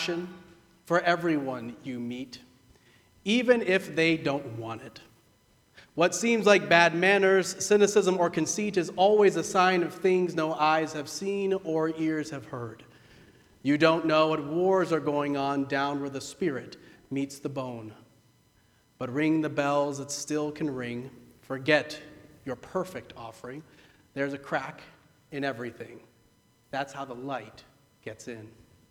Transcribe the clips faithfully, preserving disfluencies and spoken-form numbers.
for everyone you meet, even if they don't want it. What seems like bad manners, cynicism, or conceit is always a sign of things no eyes have seen or ears have heard. You don't know what wars are going on down where the spirit meets the bone. But ring the bells that still can ring. Forget your perfect offering. There's a crack in everything. That's how the light gets in.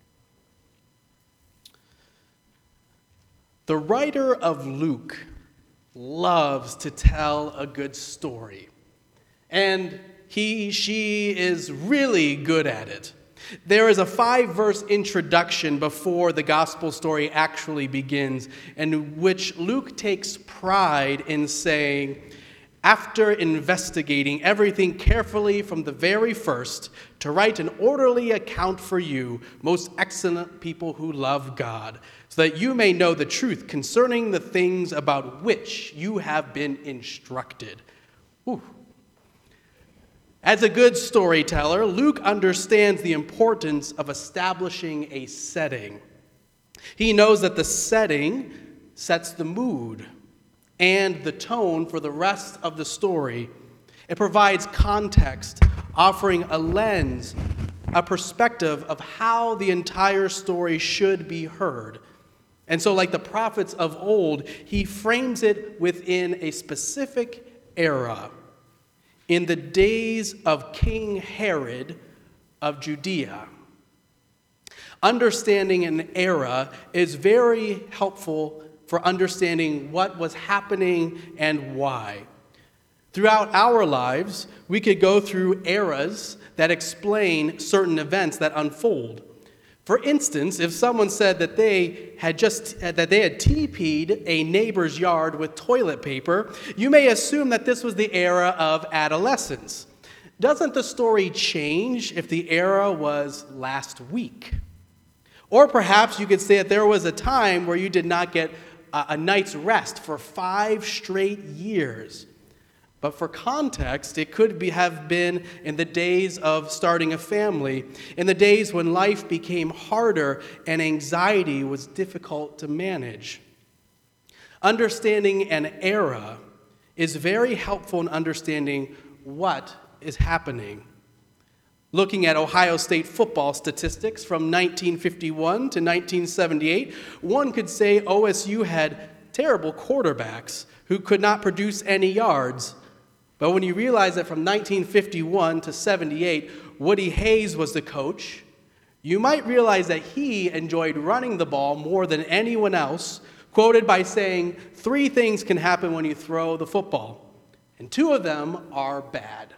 The writer of Luke loves to tell a good story, and he, she is really good at it. There is a five-verse introduction before the gospel story actually begins, in which Luke takes pride in saying, after investigating everything carefully from the very first, to write an orderly account for you, most excellent people who love God, so that you may know the truth concerning the things about which you have been instructed. Whew. As a good storyteller, Luke understands the importance of establishing a setting. He knows that the setting sets the mood and the tone for the rest of the story. It provides context, offering a lens, a perspective of how the entire story should be heard. And so, like the prophets of old, he frames it within a specific era. In the days of King Herod of Judea. Understanding an era is very helpful for understanding what was happening and why. Throughout our lives, we could go through eras that explain certain events that unfold. For instance, if someone said that they had just that they had T P'd a neighbor's yard with toilet paper, you may assume that this was the era of adolescence. Doesn't the story change if the era was last week? Or perhaps you could say that there was a time where you did not get a, a night's rest for five straight years. But for context, it could be, have been in the days of starting a family, in the days when life became harder and anxiety was difficult to manage. Understanding an era is very helpful in understanding what is happening. Looking at Ohio State football statistics from nineteen fifty-one to nineteen seventy-eight, one could say O S U had terrible quarterbacks who could not produce any yards. But when you realize that from nineteen fifty-one to seventy-eight, Woody Hayes was the coach, you might realize that he enjoyed running the ball more than anyone else, quoted by saying, three things can happen when you throw the football, and two of them are bad.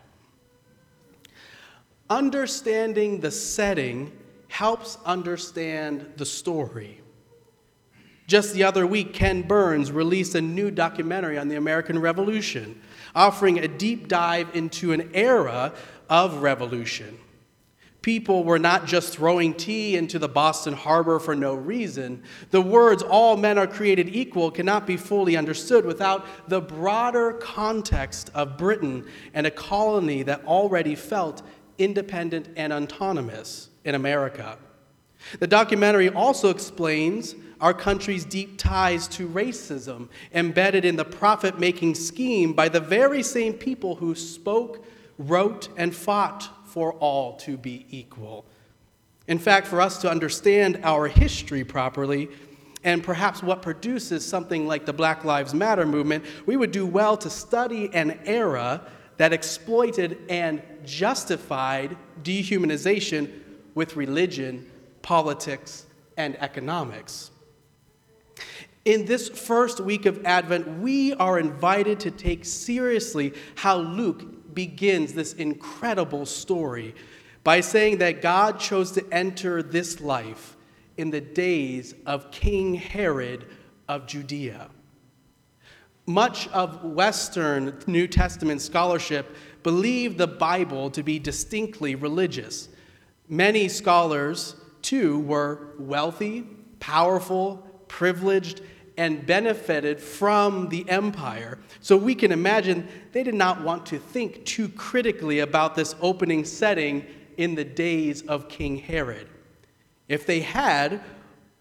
Understanding the setting helps understand the story. Just the other week, Ken Burns released a new documentary on the American Revolution, offering a deep dive into an era of revolution. People were not just throwing tea into the Boston Harbor for no reason. The words, all men are created equal, cannot be fully understood without the broader context of Britain and a colony that already felt independent and autonomous in America. The documentary also explains our country's deep ties to racism embedded in the profit-making scheme by the very same people who spoke, wrote, and fought for all to be equal. In fact, for us to understand our history properly, and perhaps what produces something like the Black Lives Matter movement, we would do well to study an era that exploited and justified dehumanization with religion, politics, and economics. In this first week of Advent, we are invited to take seriously how Luke begins this incredible story by saying that God chose to enter this life in the days of King Herod of Judea. Much of Western New Testament scholarship believe the Bible to be distinctly religious. Many scholars, too, were wealthy, powerful, privileged, and benefited from the empire. So we can imagine they did not want to think too critically about this opening setting in the days of King Herod. If they had,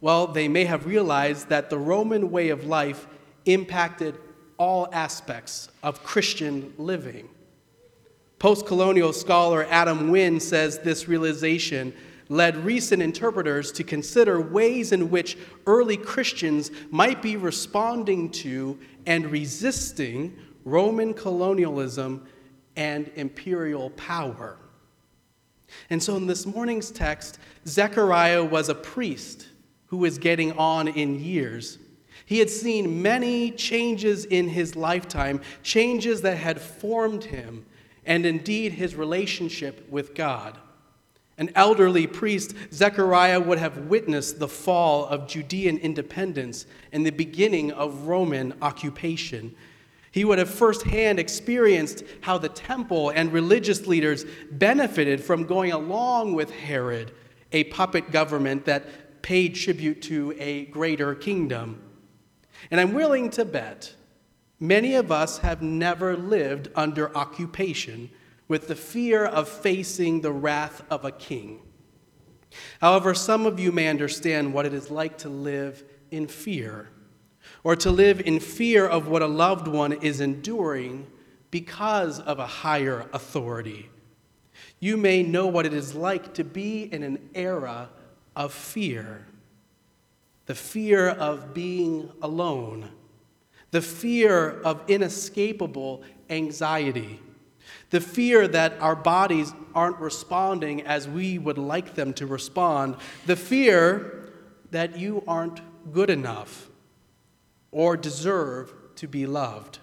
Well, they may have realized that the Roman way of life impacted all aspects of Christian living. Post-colonial scholar Adam Wynn says this realization led recent interpreters to consider ways in which early Christians might be responding to and resisting Roman colonialism and imperial power. And so in this morning's text, Zechariah was a priest who was getting on in years. He had seen many changes in his lifetime, changes that had formed him, and indeed his relationship with God. An elderly priest, Zechariah would have witnessed the fall of Judean independence and the beginning of Roman occupation. He would have firsthand experienced how the temple and religious leaders benefited from going along with Herod, a puppet government that paid tribute to a greater kingdom. And I'm willing to bet many of us have never lived under occupation with the fear of facing the wrath of a king. However, some of you may understand what it is like to live in fear, or to live in fear of what a loved one is enduring because of a higher authority. You may know what it is like to be in an era of fear. The fear of being alone, the fear of inescapable anxiety, the fear that our bodies aren't responding as we would like them to respond, the fear that you aren't good enough or deserve to be loved.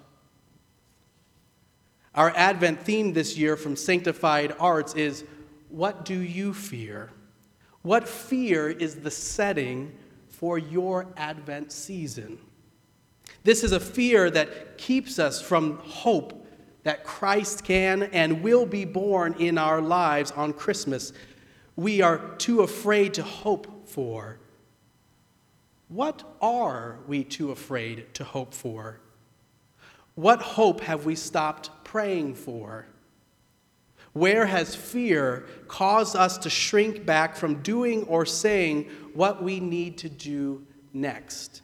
Our Advent theme this year from Sanctified Arts is, what do you fear? What fear is the setting for your Advent season? This is a fear that keeps us from hope that Christ can and will be born in our lives on Christmas. We are too afraid to hope for. What are we too afraid to hope for? What hope have we stopped praying for? Where has fear caused us to shrink back from doing or saying what we need to do next?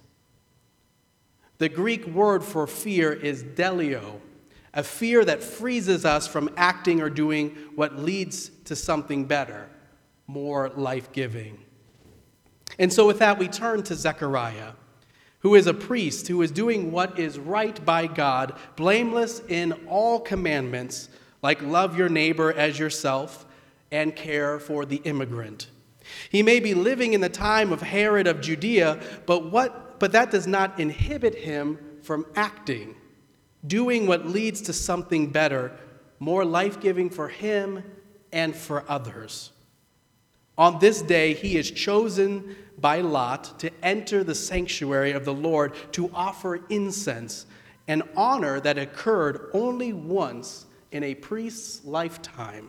The Greek word for fear is delio, a fear that freezes us from acting or doing what leads to something better, more life-giving. And so with that, we turn to Zechariah, who is a priest who is doing what is right by God, blameless in all commandments, like love your neighbor as yourself and care for the immigrant. He may be living in the time of Herod of Judea, but what but that does not inhibit him from acting, doing what leads to something better, more life-giving for him and for others. On this day, he is chosen by lot to enter the sanctuary of the Lord to offer incense, an honor that occurred only once in a priest's lifetime.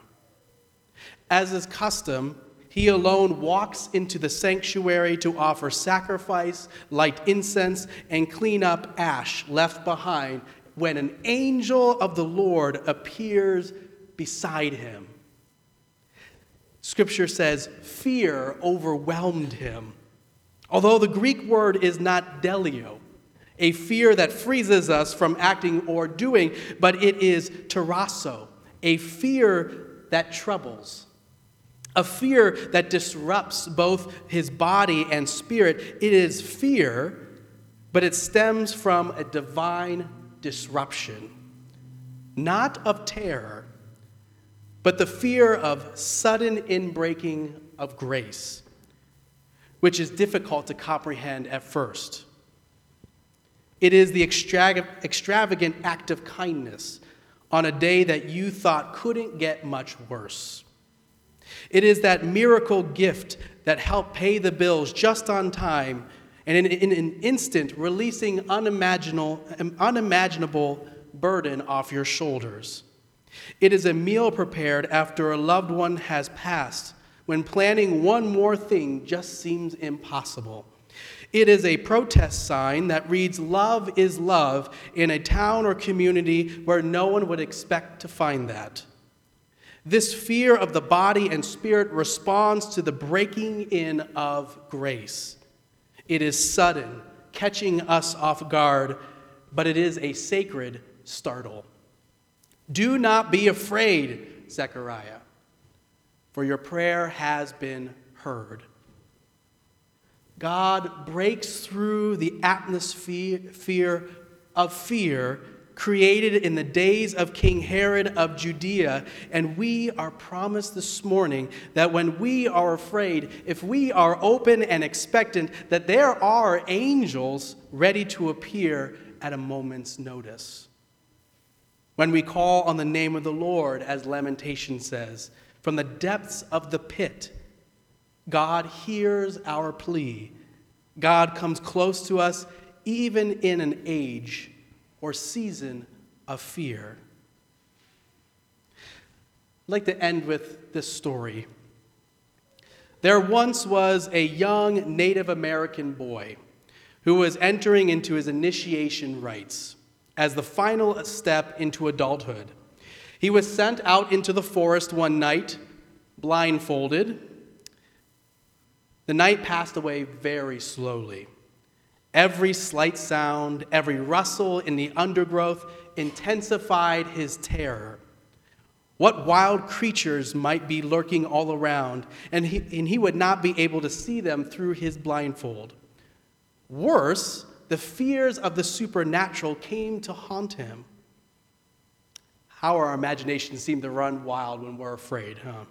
As is custom, he alone walks into the sanctuary to offer sacrifice, light incense, and clean up ash left behind when an angel of the Lord appears beside him. Scripture says, fear overwhelmed him. Although the Greek word is not delio, a fear that freezes us from acting or doing, but it is tarasso, a fear that troubles, a fear that disrupts both his body and spirit. It is fear, but it stems from a divine disruption, not of terror, but the fear of sudden inbreaking of grace, which is difficult to comprehend at first. It is the extravagant act of kindness on a day that you thought couldn't get much worse. It is that miracle gift that helped pay the bills just on time and in, in an instant releasing unimaginable, unimaginable burden off your shoulders. It is a meal prepared after a loved one has passed, when planning one more thing just seems impossible. It is a protest sign that reads, "Love is love," in a town or community where no one would expect to find that. This fear of the body and spirit responds to the breaking in of grace. It is sudden, catching us off guard, but it is a sacred startle. Do not be afraid, Zechariah, for your prayer has been heard. God breaks through the atmosphere of fear created in the days of King Herod of Judea, and we are promised this morning that when we are afraid, if we are open and expectant, that there are angels ready to appear at a moment's notice. When we call on the name of the Lord, as Lamentation says, from the depths of the pit, God hears our plea. God comes close to us even in an age or season of fear. I'd like to end with this story. There once was a young Native American boy who was entering into his initiation rites as the final step into adulthood. He was sent out into the forest one night, blindfolded. The night passed away very slowly. Every slight sound, every rustle in the undergrowth intensified his terror. What wild creatures might be lurking all around, and he, and he would not be able to see them through his blindfold. Worse, the fears of the supernatural came to haunt him. How our imaginations seem to run wild when we're afraid, huh?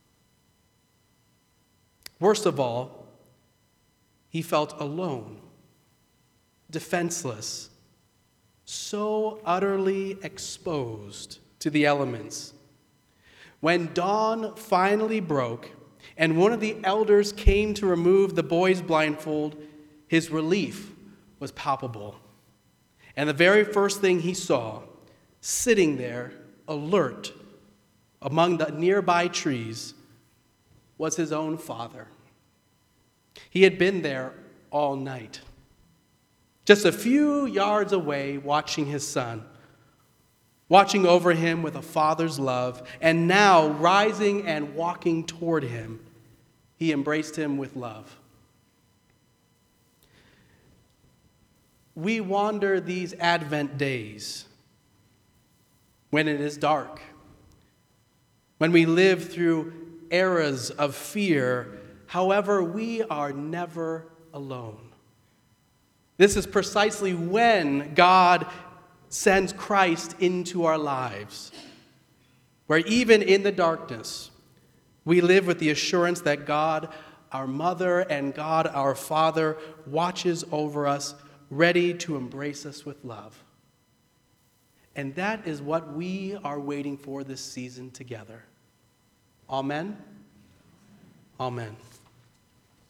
Worst of all, he felt alone, defenseless, so utterly exposed to the elements. When dawn finally broke and one of the elders came to remove the boy's blindfold, his relief was palpable. And the very first thing he saw, sitting there, alert, among the nearby trees, was his own father. He had been there all night, just a few yards away, watching his son, watching over him with a father's love, and now rising and walking toward him, he embraced him with love. We wander these Advent days when it is dark, when we live through eras of fear. However, we are never alone. This is precisely when God sends Christ into our lives, where even in the darkness, we live with the assurance that God, our mother, and God, our Father, watches over us, ready to embrace us with love. And that is what we are waiting for this season together. Amen. Amen.